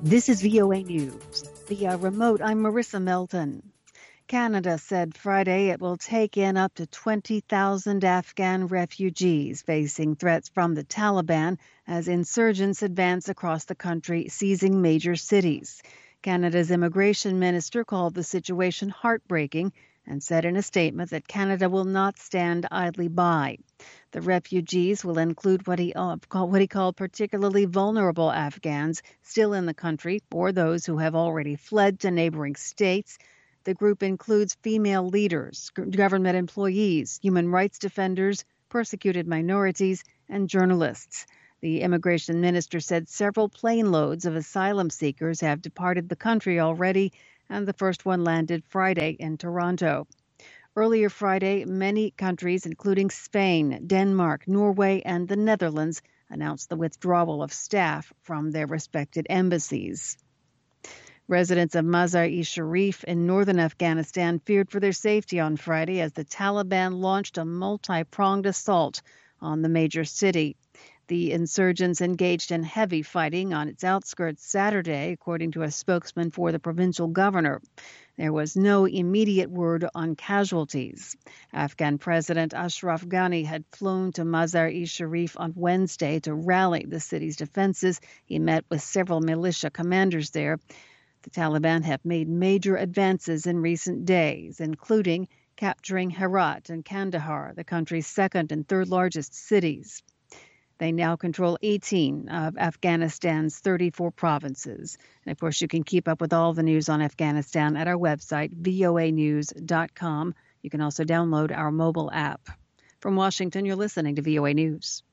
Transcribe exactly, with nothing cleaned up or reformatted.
This is V O A News. Via remote, I'm Marissa Melton. Canada said Friday it will take in up to twenty thousand Afghan refugees facing threats from the Taliban as insurgents advance across the country, seizing major cities. Canada's immigration minister called the situation heartbreaking and said in a statement that Canada will not stand idly by. The refugees will include what he, uh, call, what he called particularly vulnerable Afghans still in the country or those who have already fled to neighboring states. The group includes female leaders, government employees, human rights defenders, persecuted minorities, and journalists. The immigration minister said several plane loads of asylum seekers have departed the country already, and the first one landed Friday in Toronto. Earlier Friday, many countries, including Spain, Denmark, Norway, and the Netherlands, announced the withdrawal of staff from their respected embassies. Residents of Mazar-e-Sharif in northern Afghanistan feared for their safety on Friday as the Taliban launched a multi-pronged assault on the major city. The insurgents engaged in heavy fighting on its outskirts Saturday, according to a spokesman for the provincial governor. There was no immediate word on casualties. Afghan President Ashraf Ghani had flown to Mazar-e-Sharif on Wednesday to rally the city's defenses. He met with several militia commanders there. The Taliban have made major advances in recent days, including capturing Herat and Kandahar, the country's second and third largest cities. They now control eighteen of Afghanistan's thirty-four provinces. And of course, you can keep up with all the news on Afghanistan at our website, V O A news dot com. You can also download our mobile app. From Washington, you're listening to V O A News.